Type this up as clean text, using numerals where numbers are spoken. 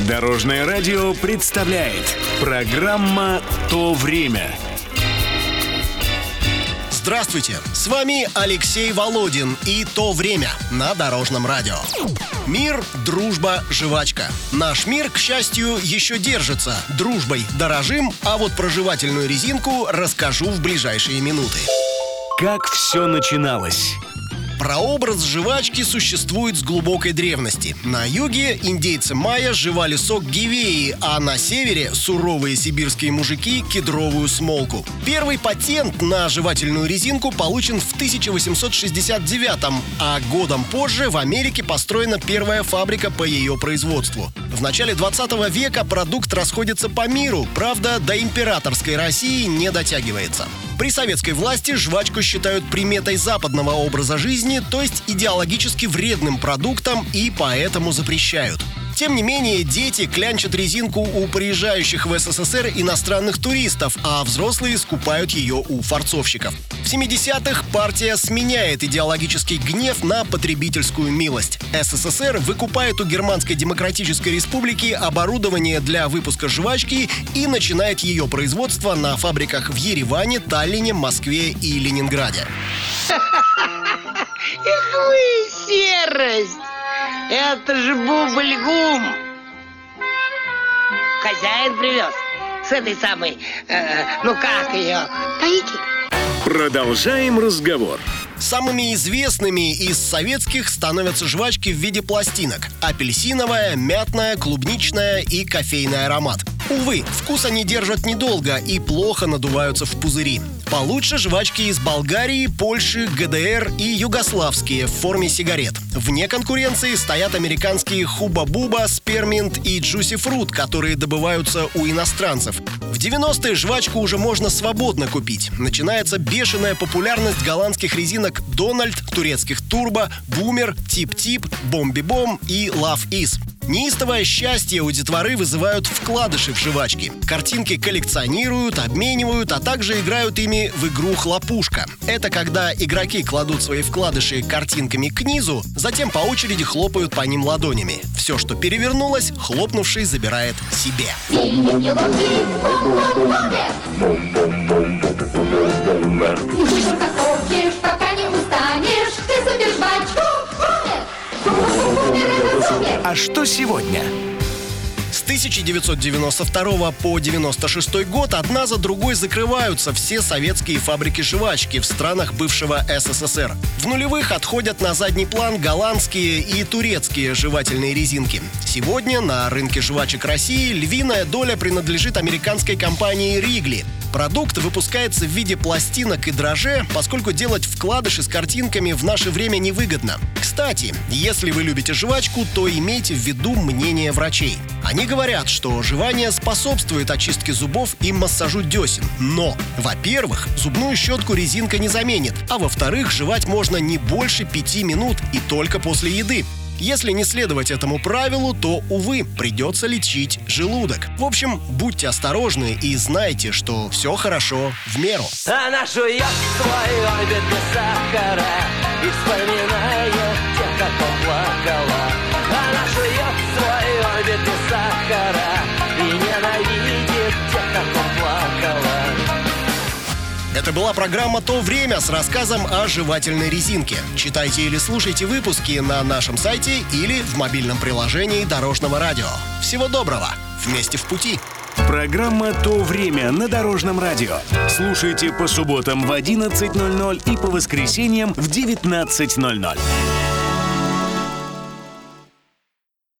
Дорожное радио представляет программа «То время». Здравствуйте, с вами Алексей Володин и «То время» на Дорожном радио. Мир, дружба, жвачка. Наш мир, к счастью, еще держится. Дружбой дорожим, а вот про жевательную резинку расскажу в ближайшие минуты. Как все начиналось? Прообраз жвачки существует с глубокой древности. На юге индейцы майя жевали сок гивеи, а на севере суровые сибирские мужики – кедровую смолку. Первый патент на жевательную резинку получен в 1869-м, а годом позже в Америке построена первая фабрика по ее производству. В начале 20 века продукт расходится по миру, правда, до императорской России не дотягивается. При советской власти жвачку считают приметой западного образа жизни, то есть идеологически вредным продуктом, и поэтому запрещают. Тем не менее, дети клянчат резинку у приезжающих в СССР иностранных туристов, а взрослые скупают ее у форцовщиков. В 70-х партия сменяет идеологический гнев на потребительскую милость. СССР выкупает у Германской Демократической Республики оборудование для выпуска жвачки и начинает ее производство на фабриках в Ереване, Таллине, Москве и Ленинграде. Эх вы, серость! Это же бубль-гум! Хозяин привез с этой самой, ну как ее, Таити? Продолжаем разговор. Самыми известными из советских становятся жвачки в виде пластинок: апельсиновая, мятная, клубничная и кофейный аромат. Увы, вкус они держат недолго и плохо надуваются в пузыри. Получше жвачки из Болгарии, Польши, ГДР и югославские в форме сигарет. Вне конкуренции стоят американские Хуба-Буба, Спирминт и Джуси Фрут, которые добываются у иностранцев. В 90-е жвачку уже можно свободно купить. Начинается бешеная популярность голландских резинок Дональд, турецких Турбо, Бумер, Тип-Тип, Бомби-Бом и Love Is. Неистовое счастье у детворы вызывают вкладыши в жвачки. Картинки коллекционируют, обменивают, а также играют ими в игру «Хлопушка». Это когда игроки кладут свои вкладыши картинками к низу, затем по очереди хлопают по ним ладонями. Все, что перевернулось, хлопнувший забирает себе. А что сегодня? С 1992 по 1996 год одна за другой закрываются все советские фабрики жвачки в странах бывшего СССР. В нулевых отходят на задний план голландские и турецкие жевательные резинки. Сегодня на рынке жвачек России львиная доля принадлежит американской компании «Ригли». Продукт выпускается в виде пластинок и дрожжей, поскольку делать вкладыши с картинками в наше время невыгодно. Кстати, если вы любите жвачку, то имейте в виду мнение врачей. Они говорят, что жевание способствует очистке зубов и массажу десен. Но, во-первых, зубную щетку резинка не заменит, а во-вторых, жевать можно не больше 5 минут и только после еды. Если не следовать этому правилу, то, увы, придется лечить желудок. В общем, будьте осторожны и знайте, что все хорошо в меру. Она жует свой орбит без сахара и вспоминает тех, как плакала. Она жует свой орбит без сахара и ненавидит тех, как плакала. Это была программа «То время» с рассказом о жевательной резинке. Читайте или слушайте выпуски на нашем сайте или в мобильном приложении Дорожного радио. Всего доброго! Вместе в пути! Программа «То время» на Дорожном радио. Слушайте по субботам в 11:00 и по воскресеньям в 19:00.